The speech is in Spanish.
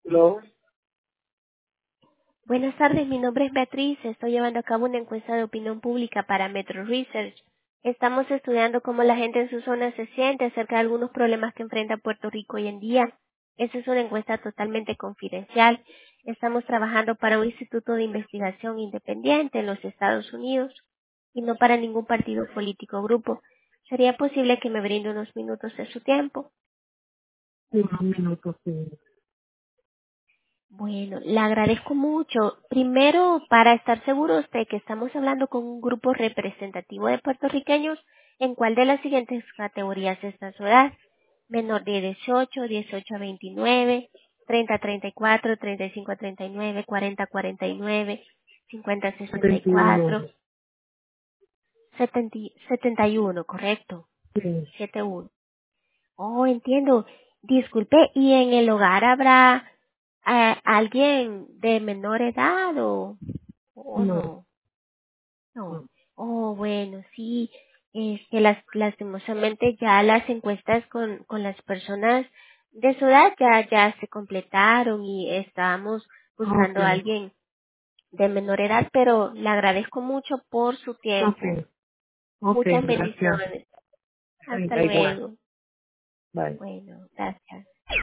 Hello. Buenas tardes, mi nombre es Beatriz. Estoy llevando a cabo una encuesta de opinión pública para Metro Research. Estamos estudiando cómo la gente en su zona se siente acerca de algunos problemas que enfrenta Puerto Rico hoy en día. Esta es una encuesta totalmente confidencial. Estamos trabajando para un instituto de investigación independiente en los Estados Unidos y no para ningún partido político o grupo. ¿Sería posible que me brinde unos minutos de su tiempo? Sí, unos minutos, sí. Bueno, le agradezco mucho. Primero, para estar seguros de que estamos hablando con un grupo representativo de puertorriqueños, ¿en cuál de las siguientes categorías está su edad? Menor de 18, 18 a 29, 30 a 34, 35 a 39, 40 a 49, 50 a 71. 64, 71, correcto, Sí. 71. Oh, entiendo. Disculpe, ¿y en el hogar habrá alguien de menor edad o No. no? No. No. Oh, bueno, sí. Es que lastimosamente ya las encuestas con las personas de su edad ya se completaron y estábamos Ok. buscando a alguien de menor edad, pero le agradezco mucho por su Ok. tiempo. Ok, Muchas gracias. bendiciones. Hasta Da igual. luego. Bye. Bueno, gracias.